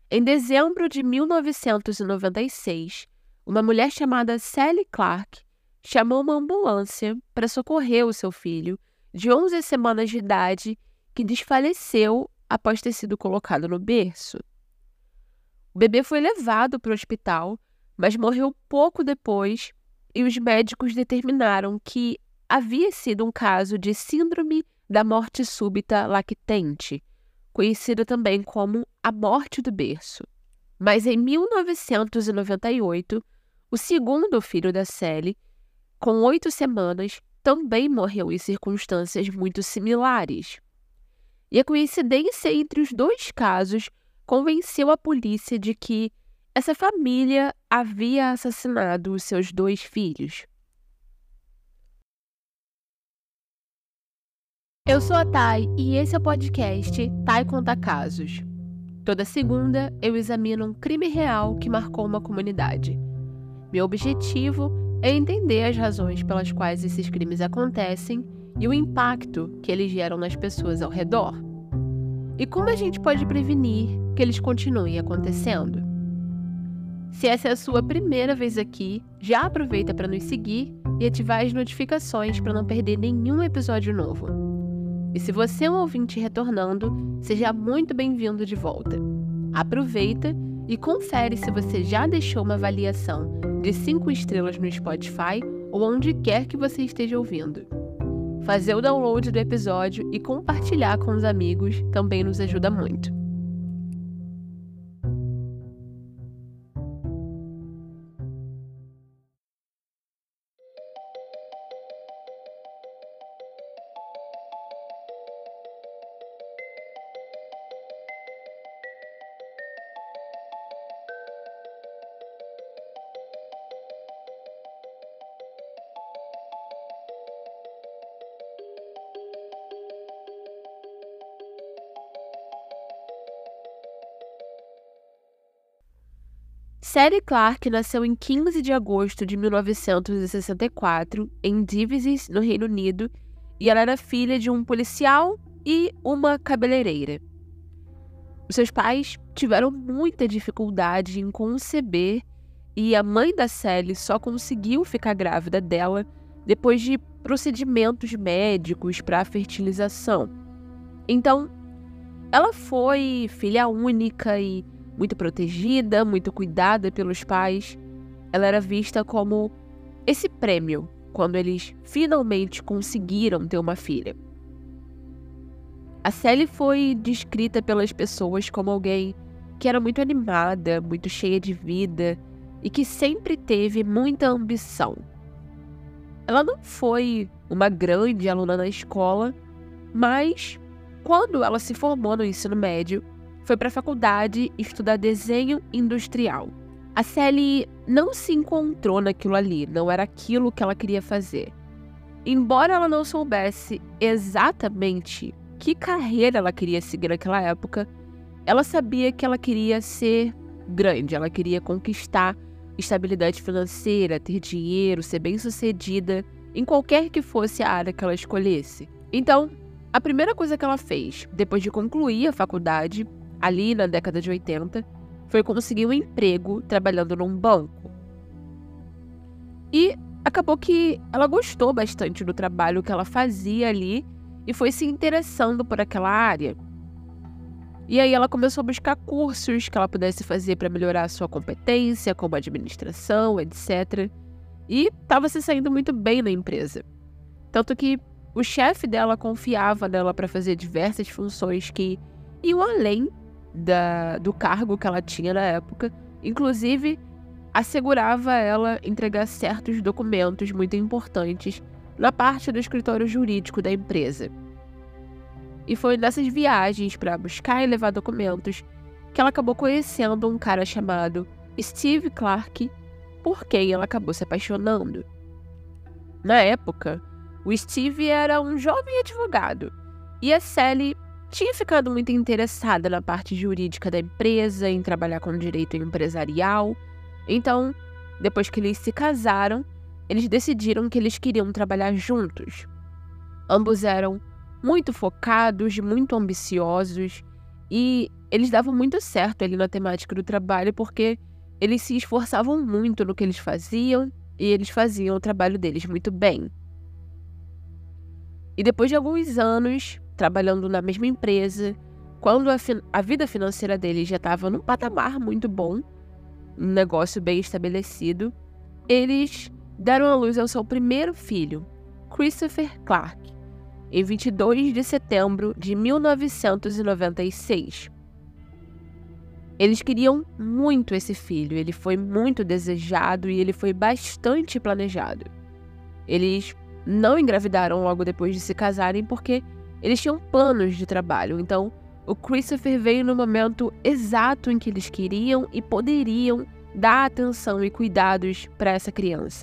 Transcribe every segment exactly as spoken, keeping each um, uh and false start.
Em dezembro de mil novecentos e noventa e seis, uma mulher chamada Sally Clark chamou uma ambulância para socorrer o seu filho, de onze semanas de idade, que desfaleceu após ter sido colocado no berço. O bebê foi levado para o hospital, mas morreu pouco depois, e os médicos determinaram que havia sido um caso de síndrome da morte súbita lactente, conhecida também como a morte do berço. Mas em mil novecentos e noventa e oito, o segundo filho da Sally, com oito semanas, também morreu em circunstâncias muito similares. E a coincidência entre os dois casos convenceu a polícia de que essa família havia assassinado os seus dois filhos. Eu sou a Thay e esse é o podcast Thay Conta Casos. Toda segunda eu examino um crime real que marcou uma comunidade. Meu objetivo é entender as razões pelas quais esses crimes acontecem e o impacto que eles geram nas pessoas ao redor. E como a gente pode prevenir que eles continuem acontecendo? Se essa é a sua primeira vez aqui, já aproveita para nos seguir e ativar as notificações para não perder nenhum episódio novo. E se você é um ouvinte retornando, seja muito bem-vindo de volta. Aproveita e confere se você já deixou uma avaliação de cinco estrelas no Spotify ou onde quer que você esteja ouvindo. Fazer o download do episódio e compartilhar com os amigos também nos ajuda muito. Sally Clark nasceu em quinze de agosto de mil novecentos e sessenta e quatro, em Devizes, no Reino Unido, e ela era filha de um policial e uma cabeleireira. Os seus pais tiveram muita dificuldade em conceber e a mãe da Sally só conseguiu ficar grávida dela depois de procedimentos médicos para a fertilização. Então, ela foi filha única e muito protegida, muito cuidada pelos pais. Ela era vista como esse prêmio quando eles finalmente conseguiram ter uma filha. A Sally foi descrita pelas pessoas como alguém que era muito animada, muito cheia de vida e que sempre teve muita ambição. Ela não foi uma grande aluna na escola, mas quando ela se formou no ensino médio, foi para a faculdade estudar desenho industrial. A Sally não se encontrou naquilo ali, não era aquilo que ela queria fazer. Embora ela não soubesse exatamente que carreira ela queria seguir naquela época, ela sabia que ela queria ser grande, ela queria conquistar estabilidade financeira, ter dinheiro, ser bem-sucedida em qualquer que fosse a área que ela escolhesse. Então, a primeira coisa que ela fez, depois de concluir a faculdade, ali na década de oitenta, foi conseguir um emprego trabalhando num banco. E acabou que ela gostou bastante do trabalho que ela fazia ali e foi se interessando por aquela área. E aí ela começou a buscar cursos que ela pudesse fazer para melhorar a sua competência, como administração, etcétera. E estava se saindo muito bem na empresa. Tanto que o chefe dela confiava nela para fazer diversas funções que iam além Da, do cargo que ela tinha na época, inclusive assegurava ela entregar certos documentos muito importantes na parte do escritório jurídico da empresa. E foi nessas viagens para buscar e levar documentos que ela acabou conhecendo um cara chamado Steve Clark, por quem ela acabou se apaixonando. Na época, o Steve era um jovem advogado e a Sally tinha ficado muito interessada na parte jurídica da empresa, em trabalhar com direito empresarial. Então, depois que eles se casaram, eles decidiram que eles queriam trabalhar juntos. Ambos eram muito focados, muito ambiciosos, e eles davam muito certo ali na temática do trabalho, porque eles se esforçavam muito no que eles faziam e eles faziam o trabalho deles muito bem. E depois de alguns anos trabalhando na mesma empresa, quando a, a vida financeira deles já estava num patamar muito bom, um negócio bem estabelecido, eles deram à luz ao seu primeiro filho, Christopher Clark, em vinte e dois de setembro de mil novecentos e noventa e seis. Eles queriam muito esse filho, ele foi muito desejado e ele foi bastante planejado. Eles não engravidaram logo depois de se casarem porque eles tinham planos de trabalho, então o Christopher veio no momento exato em que eles queriam e poderiam dar atenção e cuidados para essa criança.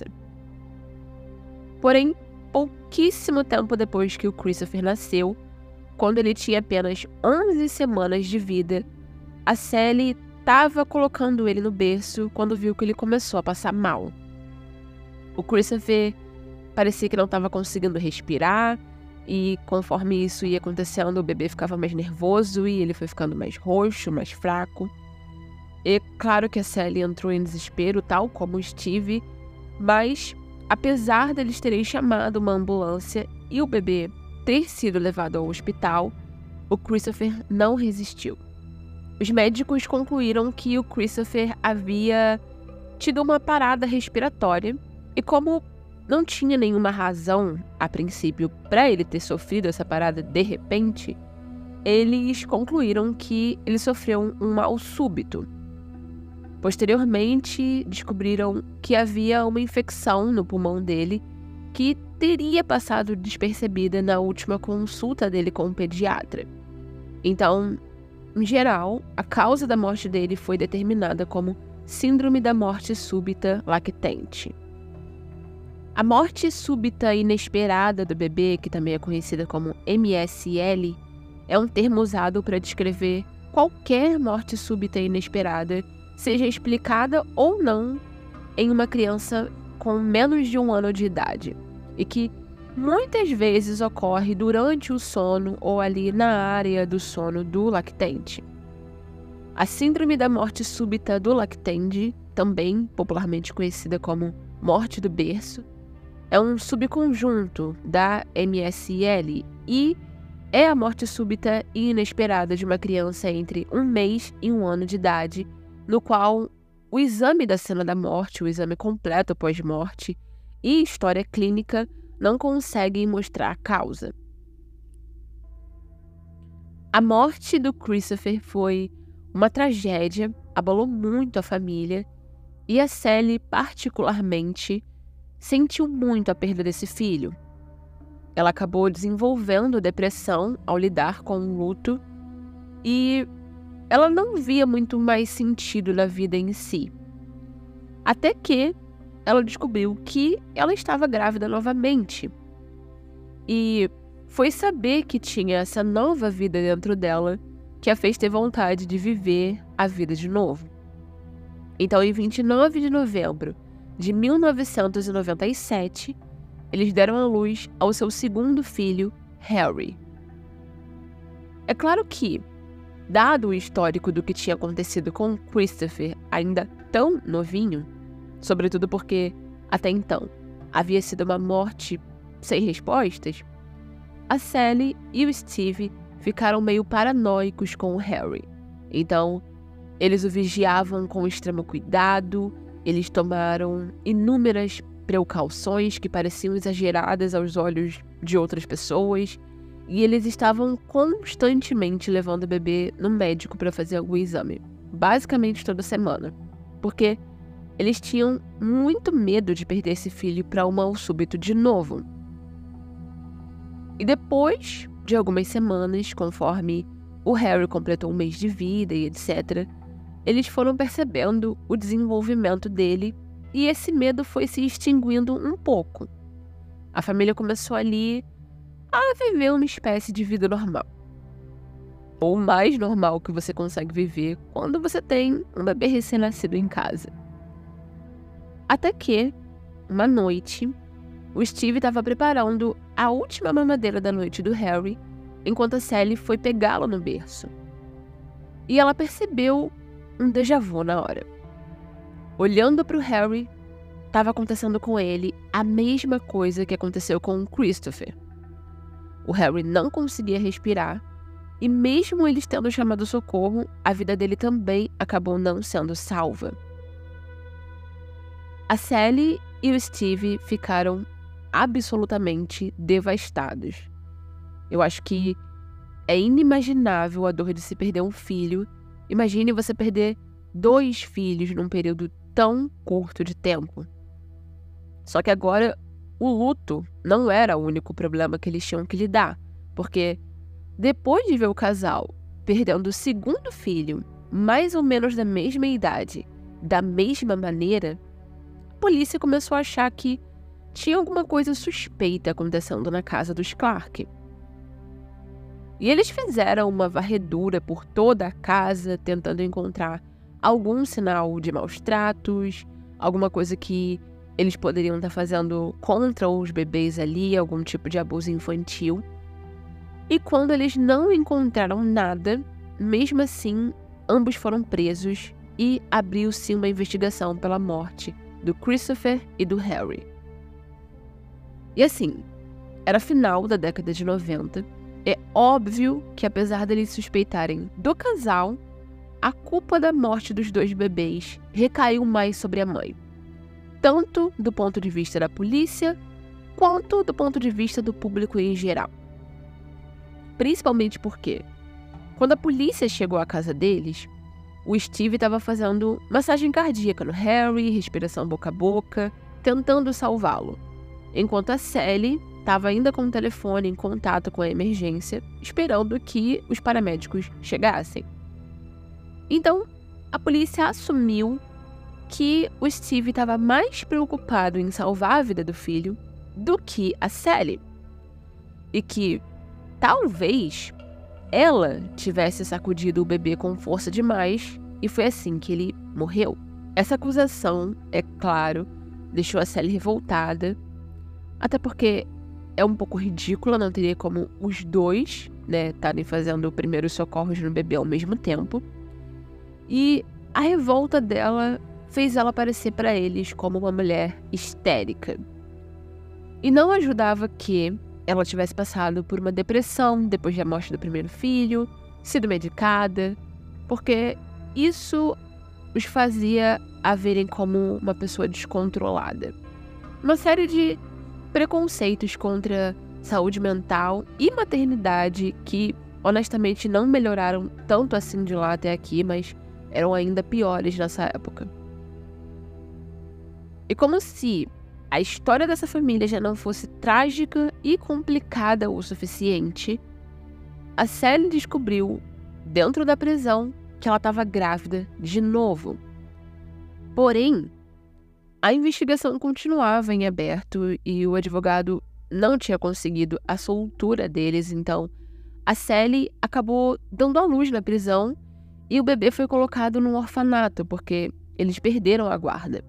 Porém, pouquíssimo tempo depois que o Christopher nasceu, quando ele tinha apenas onze semanas de vida, a Sally estava colocando ele no berço quando viu que ele começou a passar mal. O Christopher parecia que não estava conseguindo respirar e, conforme isso ia acontecendo, o bebê ficava mais nervoso e ele foi ficando mais roxo, mais fraco. E claro que a Sally entrou em desespero, tal como o Steve, mas apesar deles terem chamado uma ambulância e o bebê ter sido levado ao hospital, o Christopher não resistiu. Os médicos concluíram que o Christopher havia tido uma parada respiratória e, como não tinha nenhuma razão, a princípio, para ele ter sofrido essa parada de repente, eles concluíram que ele sofreu um mal súbito. Posteriormente, descobriram que havia uma infecção no pulmão dele que teria passado despercebida na última consulta dele com o pediatra. Então, em geral, a causa da morte dele foi determinada como Síndrome da Morte Súbita Lactente. A morte súbita inesperada do bebê, que também é conhecida como M S L, é um termo usado para descrever qualquer morte súbita inesperada, seja explicada ou não, em uma criança com menos de um ano de idade, e que muitas vezes ocorre durante o sono ou ali na área do sono do lactente. A síndrome da morte súbita do lactente, também popularmente conhecida como morte do berço, é um subconjunto da M S L e é a morte súbita e inesperada de uma criança entre um mês e um ano de idade, no qual o exame da cena da morte, o exame completo pós-morte e história clínica não conseguem mostrar a causa. A morte do Christopher foi uma tragédia, abalou muito a família e a Sally, particularmente, sentiu muito a perda desse filho. Ela acabou desenvolvendo depressão ao lidar com o luto e ela não via muito mais sentido na vida em si. Até que ela descobriu que ela estava grávida novamente. E foi saber que tinha essa nova vida dentro dela que a fez ter vontade de viver a vida de novo. Então, em vinte e nove de novembro de mil novecentos e noventa e sete, eles deram à luz ao seu segundo filho, Harry. É claro que, dado o histórico do que tinha acontecido com Christopher ainda tão novinho, sobretudo porque, até então, havia sido uma morte sem respostas, a Sally e o Steve ficaram meio paranoicos com o Harry. Então, eles o vigiavam com extremo cuidado, eles tomaram inúmeras precauções que pareciam exageradas aos olhos de outras pessoas, e eles estavam constantemente levando o bebê no médico para fazer algum exame, basicamente toda semana, porque eles tinham muito medo de perder esse filho para um mal súbito de novo. E depois de algumas semanas, conforme o Harry completou um mês de vida e etcétera, eles foram percebendo o desenvolvimento dele e esse medo foi se extinguindo um pouco. A família começou ali a viver uma espécie de vida normal. Ou mais normal que você consegue viver quando você tem um bebê recém-nascido em casa. Até que, uma noite, o Steve estava preparando a última mamadeira da noite do Harry, enquanto a Sally foi pegá-lo no berço. E ela percebeu um déjà vu na hora. Olhando para o Harry, estava acontecendo com ele a mesma coisa que aconteceu com o Christopher. O Harry não conseguia respirar e mesmo eles tendo chamado socorro, a vida dele também acabou não sendo salva. A Sally e o Steve ficaram absolutamente devastados. Eu acho que é inimaginável a dor de se perder um filho. Imagine você perder dois filhos num período tão curto de tempo. Só que agora o luto não era o único problema que eles tinham que lidar, porque depois de ver o casal perdendo o segundo filho, mais ou menos da mesma idade, da mesma maneira, a polícia começou a achar que tinha alguma coisa suspeita acontecendo na casa dos Clark. E eles fizeram uma varredura por toda a casa, tentando encontrar algum sinal de maus tratos, alguma coisa que eles poderiam estar fazendo contra os bebês ali, algum tipo de abuso infantil. E quando eles não encontraram nada, mesmo assim, ambos foram presos e abriu-se uma investigação pela morte do Christopher e do Harry. E assim, era final da década de noventa. É óbvio que, apesar deles suspeitarem do casal, a culpa da morte dos dois bebês recaiu mais sobre a mãe. Tanto do ponto de vista da polícia, quanto do ponto de vista do público em geral. Principalmente porque, quando a polícia chegou à casa deles, o Steve estava fazendo massagem cardíaca no Harry, respiração boca a boca, tentando salvá-lo, enquanto a Sally estava ainda com o telefone em contato com a emergência, esperando que os paramédicos chegassem. Então, a polícia assumiu que o Steve estava mais preocupado em salvar a vida do filho do que a Sally. E que, talvez, ela tivesse sacudido o bebê com força demais e foi assim que ele morreu. Essa acusação, é claro, deixou a Sally revoltada, até porque é um pouco ridícula, não teria como os dois, né, estarem fazendo primeiros socorros no bebê ao mesmo tempo. E a revolta dela fez ela parecer para eles como uma mulher histérica. E não ajudava que ela tivesse passado por uma depressão depois da morte do primeiro filho, sido medicada, porque isso os fazia a verem como uma pessoa descontrolada. Uma série de preconceitos contra saúde mental e maternidade que, honestamente, não melhoraram tanto assim de lá até aqui, mas eram ainda piores nessa época. E como se a história dessa família já não fosse trágica e complicada o suficiente, a Sally descobriu, dentro da prisão, que ela estava grávida de novo. Porém, a investigação continuava em aberto e o advogado não tinha conseguido a soltura deles, então a Sally acabou dando à luz na prisão e o bebê foi colocado num orfanato, porque eles perderam a guarda.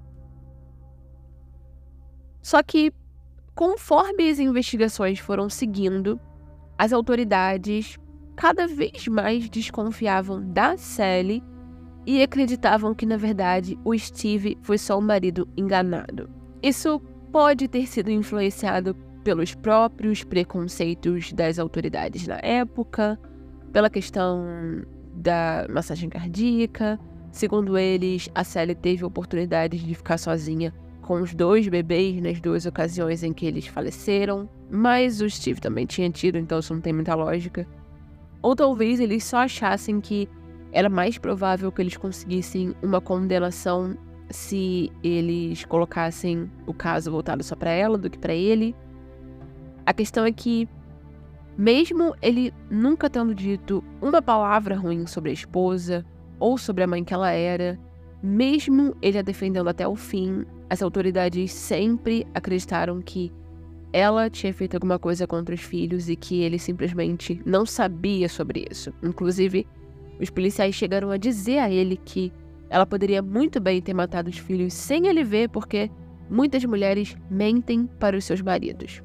Só que, conforme as investigações foram seguindo, as autoridades cada vez mais desconfiavam da Sally e acreditavam que, na verdade, o Steve foi só um marido enganado. Isso pode ter sido influenciado pelos próprios preconceitos das autoridades na época, pela questão da massagem cardíaca. Segundo eles, a Sally teve a oportunidade de ficar sozinha com os dois bebês nas duas ocasiões em que eles faleceram, mas o Steve também tinha tido, então isso não tem muita lógica. Ou talvez eles só achassem que era mais provável que eles conseguissem uma condenação se eles colocassem o caso voltado só para ela do que para ele. A questão é que, mesmo ele nunca tendo dito uma palavra ruim sobre a esposa ou sobre a mãe que ela era, mesmo ele a defendendo até o fim, as autoridades sempre acreditaram que ela tinha feito alguma coisa contra os filhos e que ele simplesmente não sabia sobre isso. Inclusive, os policiais chegaram a dizer a ele que ela poderia muito bem ter matado os filhos sem ele ver, porque muitas mulheres mentem para os seus maridos.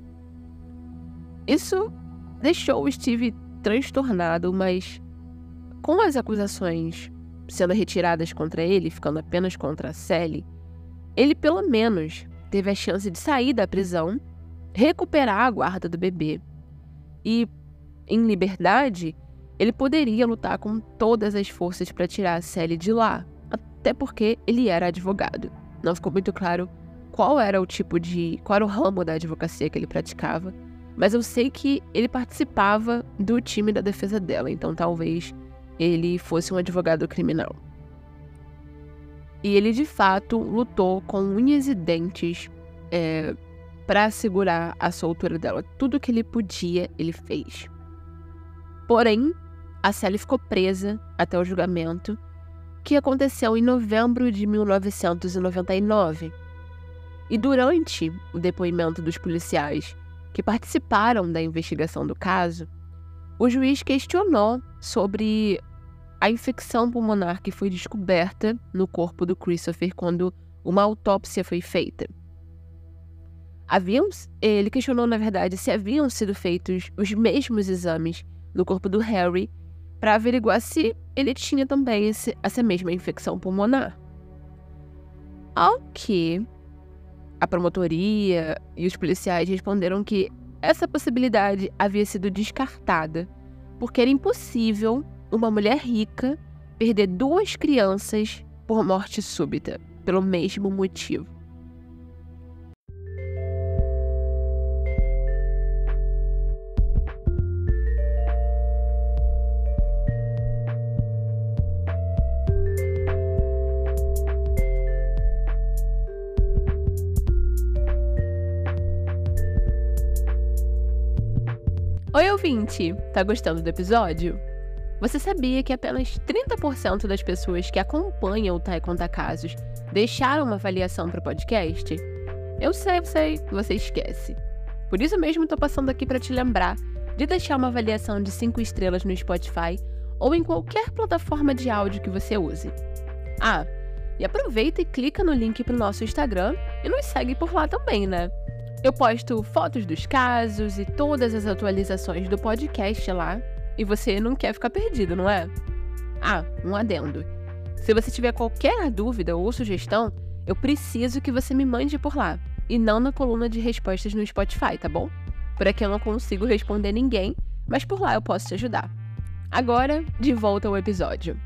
Isso deixou o Steve transtornado, mas com as acusações sendo retiradas contra ele, ficando apenas contra a Sally, ele pelo menos teve a chance de sair da prisão, recuperar a guarda do bebê e, em liberdade, ele poderia lutar com todas as forças para tirar a Sally de lá, até porque ele era advogado. Não ficou muito claro qual era o tipo de... qual era o ramo da advocacia que ele praticava, mas eu sei que ele participava do time da defesa dela, então talvez ele fosse um advogado criminal. E ele, de fato, lutou com unhas e dentes é, para assegurar a soltura dela. Tudo que ele podia, ele fez. Porém, a Sally ficou presa até o julgamento, que aconteceu em novembro de mil novecentos e noventa e nove. E durante o depoimento dos policiais que participaram da investigação do caso, o juiz questionou sobre a infecção pulmonar que foi descoberta no corpo do Christopher quando uma autópsia foi feita. Haviam, ele questionou, na verdade, se haviam sido feitos os mesmos exames no corpo do Harry para averiguar se ele tinha também esse, essa mesma infecção pulmonar. Ao que a promotoria e os policiais responderam que essa possibilidade havia sido descartada porque era impossível uma mulher rica perder duas crianças por morte súbita, pelo mesmo motivo. Oi, ouvinte! Tá gostando do episódio? Você sabia que apenas trinta por cento das pessoas que acompanham o Tai Conta Casos deixaram uma avaliação para o podcast? Eu sei, eu sei, você esquece. Por isso mesmo tô passando aqui para te lembrar de deixar uma avaliação de cinco estrelas no Spotify ou em qualquer plataforma de áudio que você use. Ah, e aproveita e clica no link pro nosso Instagram e nos segue por lá também, né? Eu posto fotos dos casos e todas as atualizações do podcast lá, e você não quer ficar perdido, não é? Ah, um adendo. Se você tiver qualquer dúvida ou sugestão, eu preciso que você me mande por lá, e não na coluna de respostas no Spotify, tá bom? Por aqui eu não consigo responder ninguém, mas por lá eu posso te ajudar. Agora, de volta ao episódio.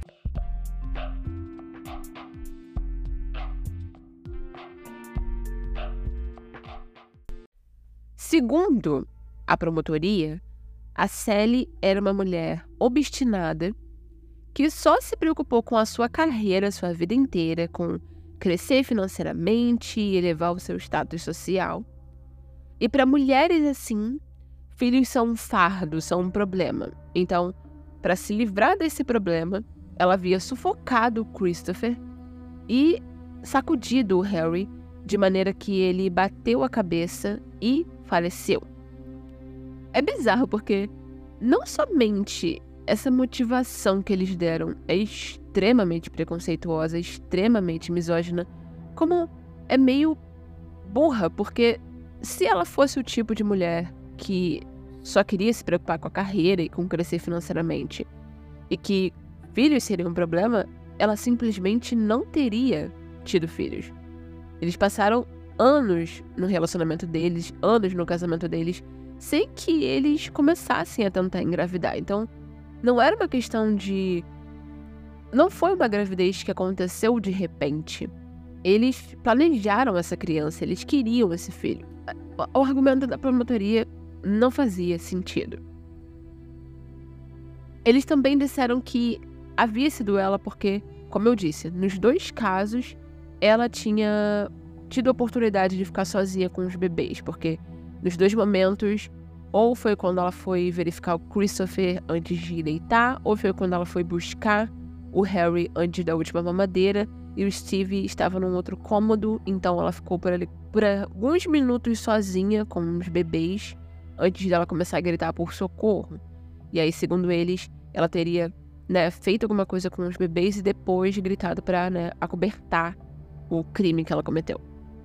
Segundo a promotoria, a Sally era uma mulher obstinada que só se preocupou com a sua carreira, sua vida inteira, com crescer financeiramente e elevar o seu status social. E para mulheres assim, filhos são um fardo, são um problema. Então, para se livrar desse problema, ela havia sufocado o Christopher e sacudido o Harry de maneira que ele bateu a cabeça e faleceu. É bizarro porque não somente essa motivação que eles deram é extremamente preconceituosa, extremamente misógina, como é meio burra, porque se ela fosse o tipo de mulher que só queria se preocupar com a carreira e com crescer financeiramente, e que filhos seriam um problema, ela simplesmente não teria tido filhos. Eles passaram anos no relacionamento deles, anos no casamento deles, sem que eles começassem a tentar engravidar. Então, não era uma questão de... Não foi uma gravidez que aconteceu de repente. Eles planejaram essa criança, eles queriam esse filho. O argumento da promotoria não fazia sentido. Eles também disseram que havia sido ela porque, como eu disse, nos dois casos, ela tinha tido a oportunidade de ficar sozinha com os bebês, porque nos dois momentos, ou foi quando ela foi verificar o Christopher antes de deitar, ou foi quando ela foi buscar o Harry antes da última mamadeira, e o Steve estava num outro cômodo, então ela ficou por ali por alguns minutos sozinha com os bebês, antes dela começar a gritar por socorro. E aí, segundo eles, ela teria, né, feito alguma coisa com os bebês e depois gritado para, né, acobertar o crime que ela cometeu.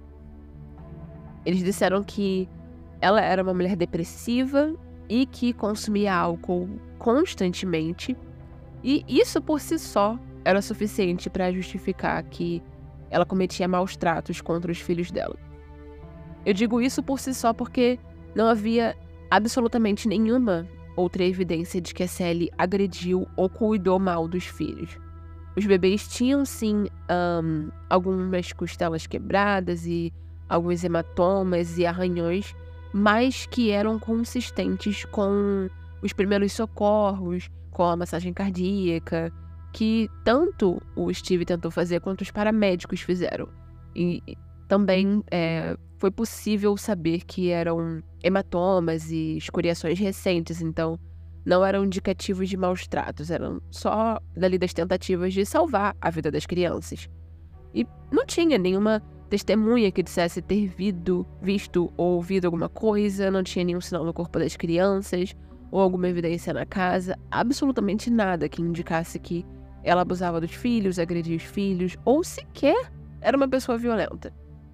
Eles disseram que ela era uma mulher depressiva e que consumia álcool constantemente E isso por si só era suficiente para justificar que ela cometia maus tratos contra os filhos dela. Eu digo isso por si só porque não havia absolutamente nenhuma outra evidência de que a Sally agrediu ou cuidou mal dos filhos. Os bebês tinham, sim, um, algumas costelas quebradas e alguns hematomas e arranhões, mas que eram consistentes com os primeiros socorros, com a massagem cardíaca, que tanto o Steve tentou fazer quanto os paramédicos fizeram. E também é, foi possível saber que eram hematomas e escoriações recentes, então não eram indicativos de maus tratos, eram só dali das tentativas de salvar a vida das crianças. E não tinha nenhuma testemunha que dissesse ter vido, visto ou ouvido alguma coisa, não tinha nenhum sinal no corpo das crianças ou alguma evidência na casa, absolutamente nada que indicasse que ela abusava dos filhos, agredia os filhos ou sequer era uma pessoa violenta.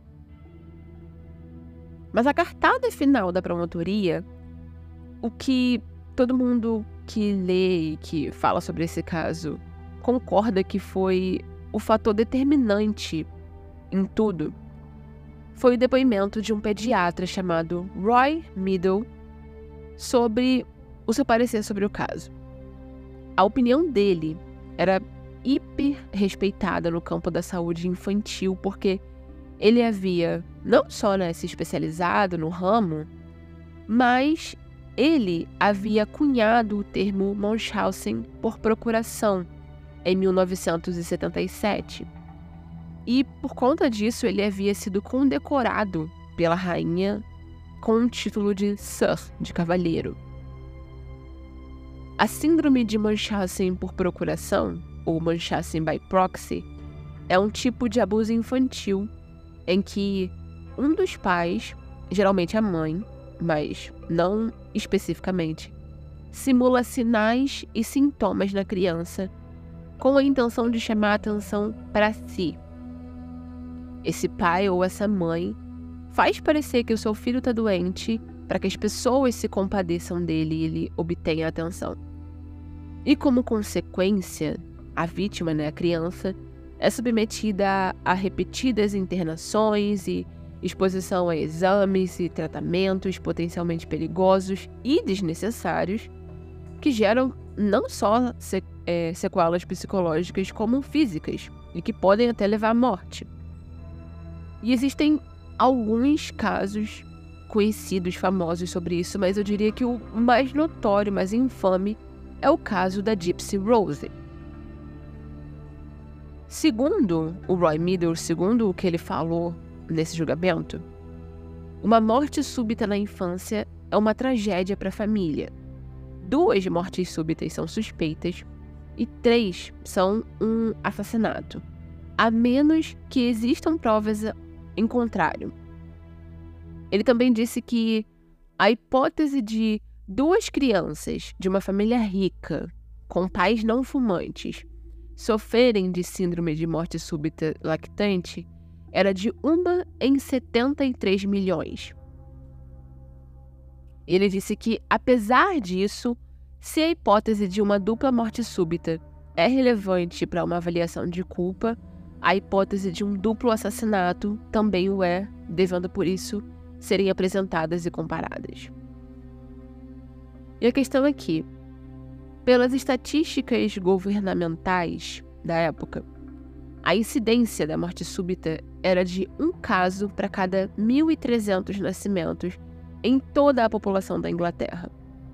Mas a cartada final da promotoria, o que todo mundo que lê e que fala sobre esse caso concorda que foi o fator determinante em tudo, foi o depoimento de um pediatra chamado Roy Meadow sobre o seu parecer sobre o caso. A opinião dele era hiper respeitada no campo da saúde infantil porque ele havia não só né, se especializado no ramo, mas ele havia cunhado o termo Munchausen por procuração em mil novecentos e setenta e sete. E por conta disso ele havia sido condecorado pela rainha com o título de Sir, de cavalheiro. A síndrome de Munchausen por procuração, ou Munchausen by proxy, é um tipo de abuso infantil em que um dos pais, geralmente a mãe, mas não especificamente, simula sinais e sintomas na criança com a intenção de chamar a atenção para si. Esse pai ou essa mãe faz parecer que o seu filho está doente para que as pessoas se compadeçam dele e ele obtenha atenção. E como consequência, a vítima, né, a criança, é submetida a, a repetidas internações e exposição a exames e tratamentos potencialmente perigosos e desnecessários que geram não só se, é, sequelas psicológicas como físicas e que podem até levar à morte. E existem alguns casos conhecidos, famosos sobre isso, mas eu diria que o mais notório, mais infame, é o caso da Gypsy Rose. Segundo o Roy Meadow, segundo o que ele falou nesse julgamento, uma morte súbita na infância é uma tragédia para a família. Duas mortes súbitas são suspeitas e três são um assassinato, a menos que existam provas em contrário. Ele também disse que a hipótese de duas crianças de uma família rica, com pais não fumantes, sofrerem de síndrome de morte súbita lactante era de uma em setenta e três milhões. Ele disse que, apesar disso, se a hipótese de uma dupla morte súbita é relevante para uma avaliação de culpa, a hipótese de um duplo assassinato também o é, devendo por isso serem apresentadas e comparadas. E a questão é que, pelas estatísticas governamentais da época, a incidência da morte súbita era de um caso para cada mil e trezentos nascimentos em toda a população da Inglaterra.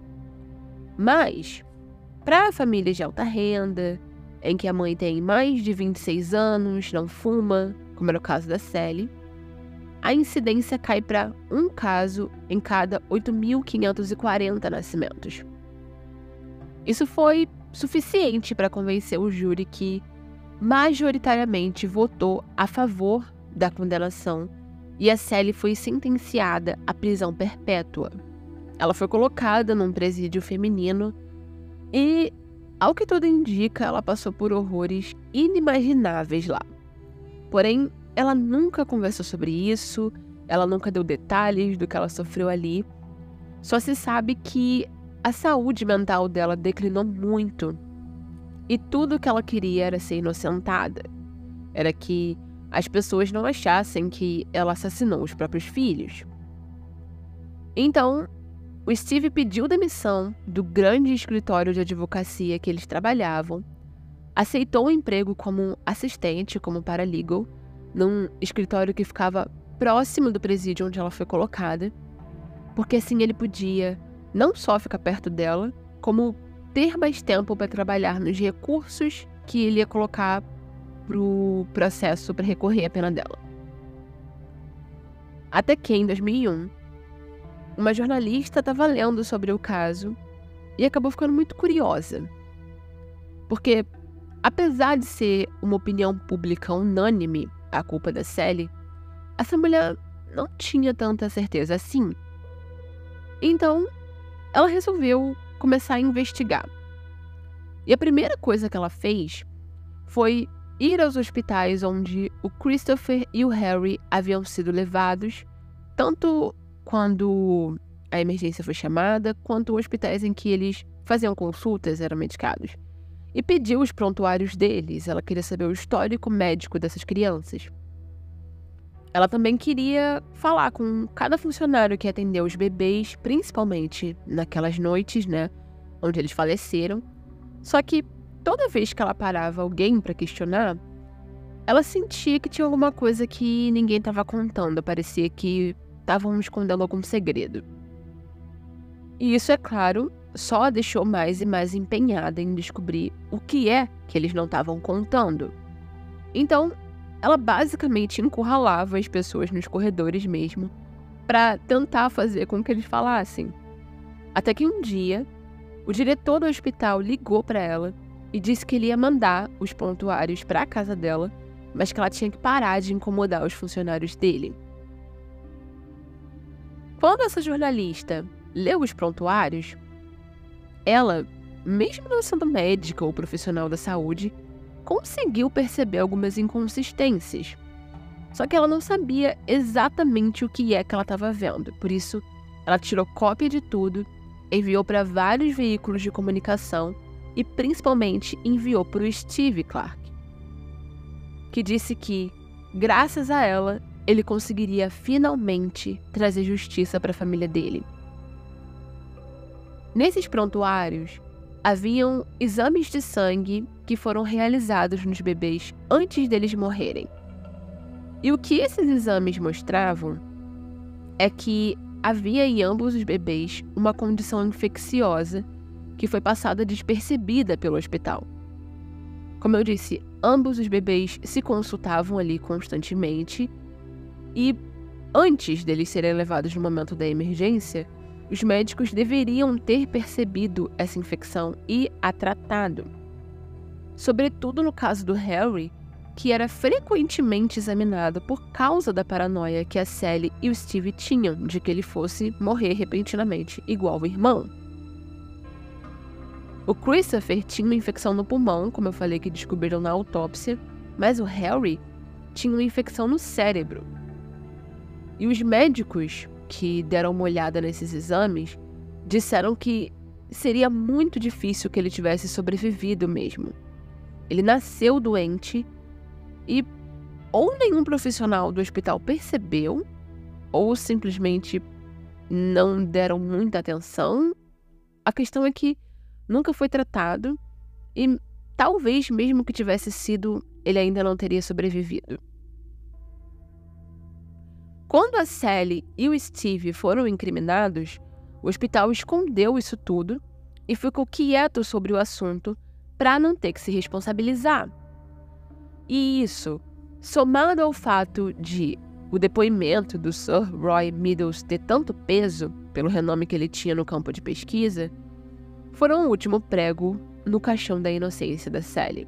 Mas, para famílias de alta renda, em que a mãe tem mais de vinte e seis anos, não fuma, como era o caso da Sally, a incidência cai para um caso em cada oito mil quinhentos e quarenta nascimentos. Isso foi suficiente para convencer o júri que majoritariamente votou a favor da condenação e a Sally foi sentenciada à prisão perpétua. Ela foi colocada num presídio feminino e, ao que tudo indica, ela passou por horrores inimagináveis lá. Porém, ela nunca conversou sobre isso, ela nunca deu detalhes do que ela sofreu ali. Só se sabe que a saúde mental dela declinou muito e tudo que ela queria era ser inocentada. Era que as pessoas não achassem que ela assassinou os próprios filhos. Então, o Steve pediu demissão do grande escritório de advocacia que eles trabalhavam, aceitou um emprego como assistente, como paralegal, num escritório que ficava próximo do presídio onde ela foi colocada, porque assim ele podia não só ficar perto dela, como ter mais tempo para trabalhar nos recursos que ele ia colocar para o processo para recorrer à pena dela. Até que, em dois mil e um, uma jornalista estava lendo sobre o caso e acabou ficando muito curiosa. Porque, apesar de ser uma opinião pública unânime a culpa da Sally, essa mulher não tinha tanta certeza assim. Então, ela resolveu começar a investigar. E a primeira coisa que ela fez foi ir aos hospitais onde o Christopher e o Harry haviam sido levados, tanto quando a emergência foi chamada, quanto hospitais em que eles faziam consultas, eram medicados. E pediu os prontuários deles, ela queria saber o histórico médico dessas crianças. Ela também queria falar com cada funcionário que atendeu os bebês, principalmente naquelas noites, né, onde eles faleceram. Só que toda vez que ela parava alguém para questionar, ela sentia que tinha alguma coisa que ninguém estava contando, parecia que estavam escondendo algum segredo. E isso, é claro, só a deixou mais e mais empenhada em descobrir o que é que eles não estavam contando. Então, ela basicamente encurralava as pessoas nos corredores mesmo, para tentar fazer com que eles falassem. Até que um dia, o diretor do hospital ligou para ela e disse que ele ia mandar os prontuários para a casa dela, mas que ela tinha que parar de incomodar os funcionários dele. Quando essa jornalista leu os prontuários, ela, mesmo não sendo médica ou profissional da saúde, conseguiu perceber algumas inconsistências. Só que ela não sabia exatamente o que é que ela estava vendo. Por isso, ela tirou cópia de tudo, enviou para vários veículos de comunicação e, principalmente, enviou para o Steve Clark, que disse que, graças a ela, ele conseguiria finalmente trazer justiça para a família dele. Nesses prontuários, haviam exames de sangue que foram realizados nos bebês antes deles morrerem. E o que esses exames mostravam é que havia em ambos os bebês uma condição infecciosa que foi passada despercebida pelo hospital. Como eu disse, ambos os bebês se consultavam ali constantemente e, antes deles serem levados no momento da emergência, os médicos deveriam ter percebido essa infecção e a tratado. Sobretudo no caso do Harry, que era frequentemente examinado por causa da paranoia que a Sally e o Steve tinham de que ele fosse morrer repentinamente, igual o irmão. O Christopher tinha uma infecção no pulmão, como eu falei que descobriram na autópsia, mas o Harry tinha uma infecção no cérebro. E os médicos que deram uma olhada nesses exames disseram que seria muito difícil que ele tivesse sobrevivido mesmo. Ele nasceu doente e ou nenhum profissional do hospital percebeu, ou simplesmente não deram muita atenção. A questão é que nunca foi tratado e talvez mesmo que tivesse sido, ele ainda não teria sobrevivido. Quando a Sally e o Steve foram incriminados, o hospital escondeu isso tudo e ficou quieto sobre o assunto para não ter que se responsabilizar. E isso, somado ao fato de o depoimento do Sir Roy Meadows ter tanto peso pelo renome que ele tinha no campo de pesquisa, foram o último prego no caixão da inocência da Sally.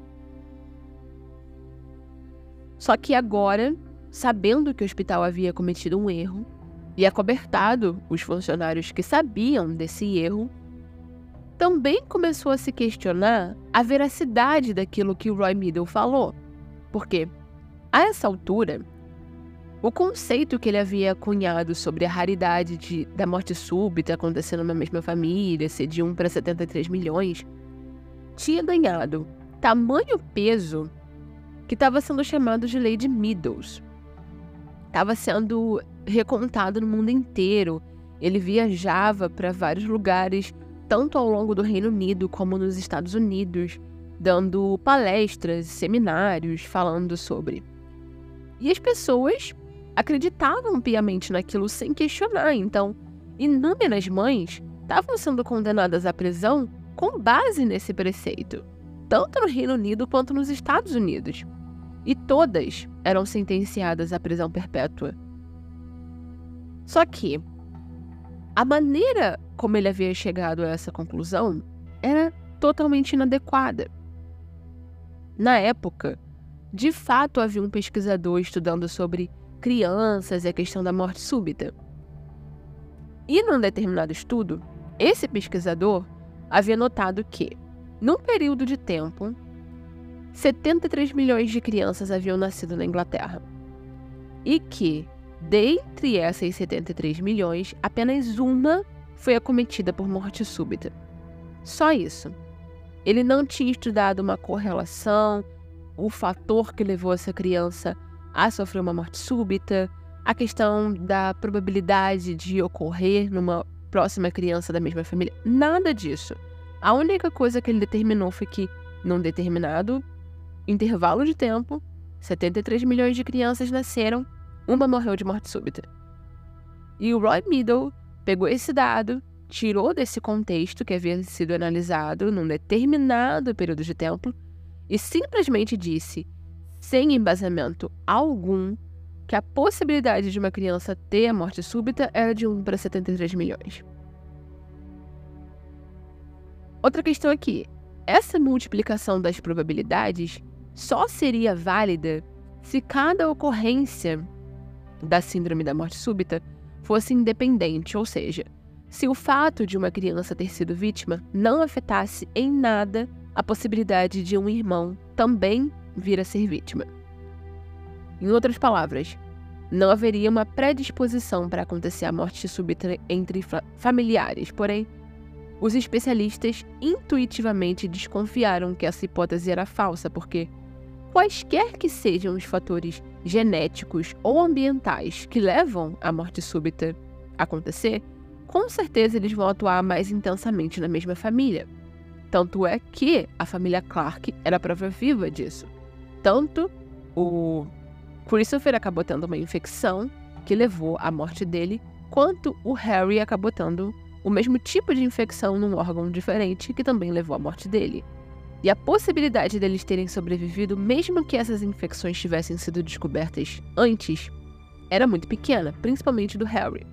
Só que agora, sabendo que o hospital havia cometido um erro e acobertado os funcionários que sabiam desse erro, também começou a se questionar a veracidade daquilo que o Roy Meadows falou, porque, a essa altura, o conceito que ele havia cunhado sobre a raridade de, da morte súbita acontecendo na mesma família, ser de um para setenta e três milhões, tinha ganhado tamanho peso que estava sendo chamado de Lei de Meadows. Estava sendo recontado no mundo inteiro. Ele viajava para vários lugares, tanto ao longo do Reino Unido como nos Estados Unidos, dando palestras, seminários, falando sobre. E as pessoas acreditavam piamente naquilo sem questionar. Então, inúmeras mães estavam sendo condenadas à prisão com base nesse preceito, tanto no Reino Unido quanto nos Estados Unidos. E todas eram sentenciadas à prisão perpétua. Só que a maneira como ele havia chegado a essa conclusão era totalmente inadequada. Na época, de fato havia um pesquisador estudando sobre crianças e a questão da morte súbita. E num determinado estudo, esse pesquisador havia notado que, num período de tempo, setenta e três milhões de crianças haviam nascido na Inglaterra. E que, dentre essas setenta e três milhões, apenas uma foi acometida por morte súbita. Só isso. Ele não tinha estudado uma correlação, o fator que levou essa criança a sofrer uma morte súbita, a questão da probabilidade de ocorrer numa próxima criança da mesma família. Nada disso. A única coisa que ele determinou foi que, num determinado intervalo de tempo, setenta e três milhões de crianças nasceram, uma morreu de morte súbita. E o Roy Meadows pegou esse dado, tirou desse contexto que havia sido analisado num determinado período de tempo e simplesmente disse, sem embasamento algum, que a possibilidade de uma criança ter a morte súbita era de um para setenta e três milhões. Outra questão aqui, essa multiplicação das probabilidades só seria válida se cada ocorrência da síndrome da morte súbita fosse independente, ou seja, se o fato de uma criança ter sido vítima não afetasse em nada a possibilidade de um irmão também vir a ser vítima. Em outras palavras, não haveria uma predisposição para acontecer a morte súbita entre familiares, porém, os especialistas intuitivamente desconfiaram que essa hipótese era falsa, porque quaisquer que sejam os fatores genéticos ou ambientais que levam à morte súbita a acontecer, com certeza eles vão atuar mais intensamente na mesma família. Tanto é que a família Clark era a prova viva disso. Tanto o Christopher acabou tendo uma infecção que levou à morte dele, quanto o Harry acabou tendo o mesmo tipo de infecção num órgão diferente que também levou à morte dele. E a possibilidade deles terem sobrevivido, mesmo que essas infecções tivessem sido descobertas antes, era muito pequena, principalmente do Harry.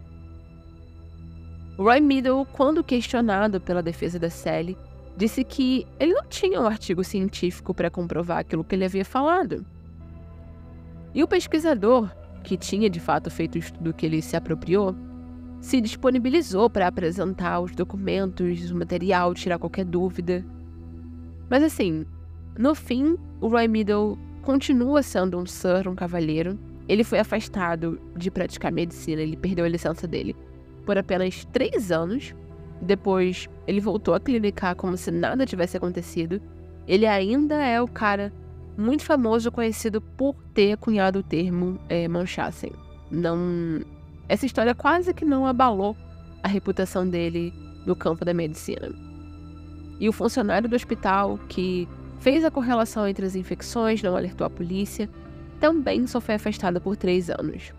Roy Meadows, quando questionado pela defesa da Sally, disse que ele não tinha um artigo científico para comprovar aquilo que ele havia falado. E o pesquisador, que tinha de fato feito o estudo que ele se apropriou, se disponibilizou para apresentar os documentos, o material, tirar qualquer dúvida. Mas assim, no fim, o Roy Meadows continua sendo um Sir, um cavalheiro. Ele foi afastado de praticar medicina, ele perdeu a licença dele por apenas três anos. Depois, ele voltou a clinicar como se nada tivesse acontecido. Ele ainda é o cara muito famoso, conhecido por ter cunhado o termo é, Munchausen. Não... Essa história quase que não abalou a reputação dele no campo da medicina. E o funcionário do hospital, que fez a correlação entre as infecções, não alertou a polícia, também só foi afastado por três anos.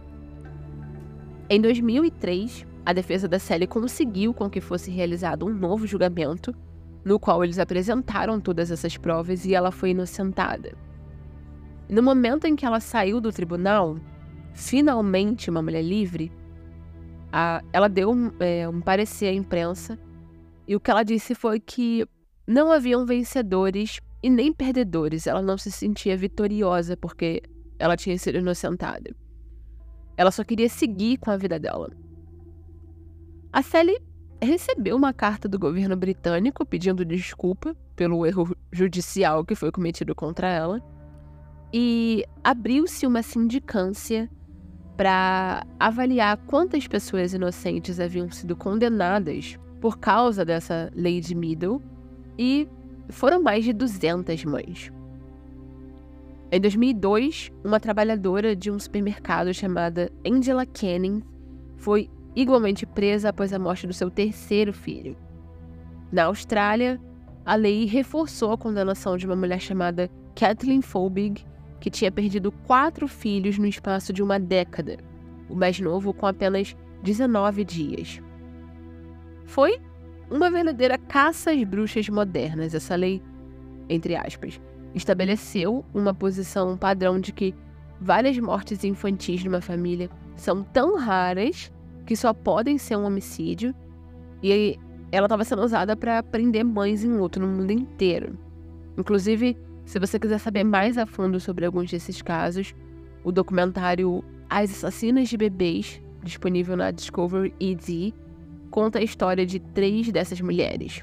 Em dois mil e três, a defesa da Sally conseguiu com que fosse realizado um novo julgamento, no qual eles apresentaram todas essas provas e ela foi inocentada. No momento em que ela saiu do tribunal, finalmente uma mulher livre, a, ela deu um, é, um parecer à imprensa, e o que ela disse foi que não haviam vencedores e nem perdedores. Ela não se sentia vitoriosa porque ela tinha sido inocentada. Ela só queria seguir com a vida dela. A Sally recebeu uma carta do governo britânico pedindo desculpa pelo erro judicial que foi cometido contra ela, e abriu-se uma sindicância para avaliar quantas pessoas inocentes haviam sido condenadas por causa dessa lei de Meadows e foram mais de duzentas mães. Em dois mil e dois, uma trabalhadora de um supermercado chamada Angela Canning foi igualmente presa após a morte do seu terceiro filho. Na Austrália, a lei reforçou a condenação de uma mulher chamada Kathleen Folbig, que tinha perdido quatro filhos no espaço de uma década, o mais novo com apenas dezenove dias. Foi uma verdadeira caça às bruxas modernas. Essa lei, entre aspas, estabeleceu uma posição padrão de que várias mortes infantis numa família são tão raras que só podem ser um homicídio, e ela estava sendo usada para prender mães em luto no mundo inteiro. Inclusive, se você quiser saber mais a fundo sobre alguns desses casos, o documentário As Assassinas de Bebês, disponível na Discovery E D, conta a história de três dessas mulheres.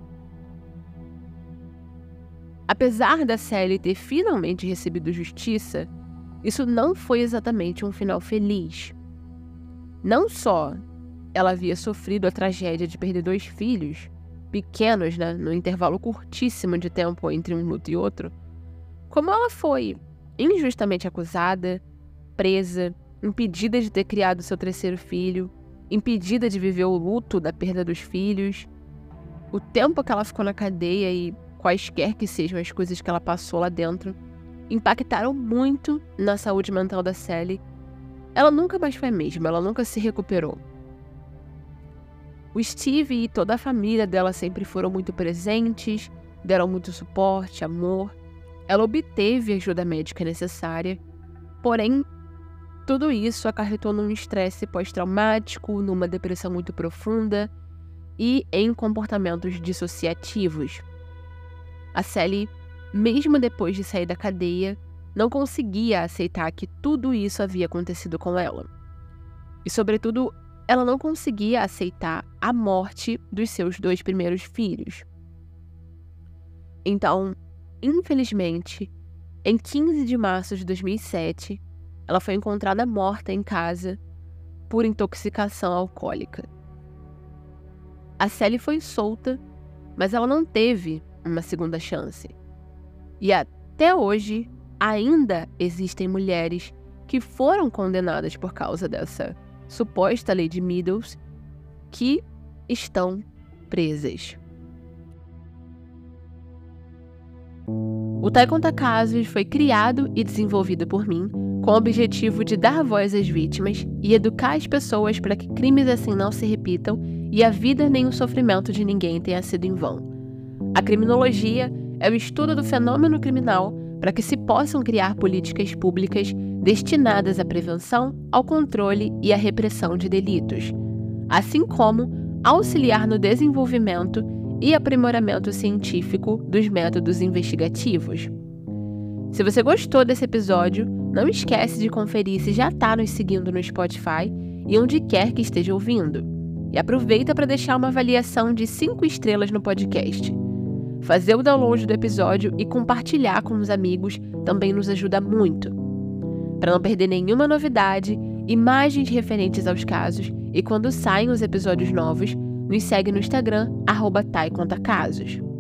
Apesar da Sally ter finalmente recebido justiça, isso não foi exatamente um final feliz. Não só ela havia sofrido a tragédia de perder dois filhos, pequenos, né, no intervalo curtíssimo de tempo entre um luto e outro, como ela foi injustamente acusada, presa, impedida de ter criado seu terceiro filho, impedida de viver o luto da perda dos filhos, o tempo que ela ficou na cadeia e quaisquer que sejam as coisas que ela passou lá dentro, impactaram muito na saúde mental da Sally. Ela nunca mais foi a mesma, ela nunca se recuperou. O Steve e toda a família dela sempre foram muito presentes, deram muito suporte, amor. Ela obteve a ajuda médica necessária, porém, tudo isso acarretou num estresse pós-traumático, numa depressão muito profunda e em comportamentos dissociativos. A Sally, mesmo depois de sair da cadeia, não conseguia aceitar que tudo isso havia acontecido com ela. E, sobretudo, ela não conseguia aceitar a morte dos seus dois primeiros filhos. Então, infelizmente, em quinze de março de dois mil e sete, ela foi encontrada morta em casa por intoxicação alcoólica. A Sally foi solta, mas ela não teve uma segunda chance. E até hoje, ainda existem mulheres que foram condenadas por causa dessa suposta lei de Meadows, que estão presas. O Tai Conta Casos foi criado e desenvolvido por mim com o objetivo de dar voz às vítimas e educar as pessoas para que crimes assim não se repitam e a vida nem o sofrimento de ninguém tenha sido em vão. A criminologia é o estudo do fenômeno criminal para que se possam criar políticas públicas destinadas à prevenção, ao controle e à repressão de delitos, assim como auxiliar no desenvolvimento e aprimoramento científico dos métodos investigativos. Se você gostou desse episódio, não esquece de conferir se já está nos seguindo no Spotify e onde quer que esteja ouvindo. E aproveita para deixar uma avaliação de cinco estrelas no podcast. Fazer o download do episódio e compartilhar com os amigos também nos ajuda muito. Para não perder nenhuma novidade, imagens referentes aos casos e quando saem os episódios novos, nos segue no Instagram, arroba Tai Conta Casos.